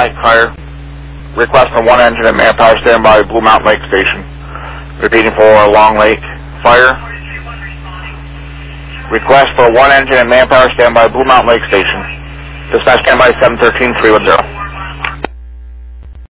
Lake Fire. Request for 1 engine and manpower standby Blue Mountain Lake Station. Repeating for Long Lake Fire. Request for 1 engine and manpower standby Blue Mountain Lake Station. Dispatch standby 713-310.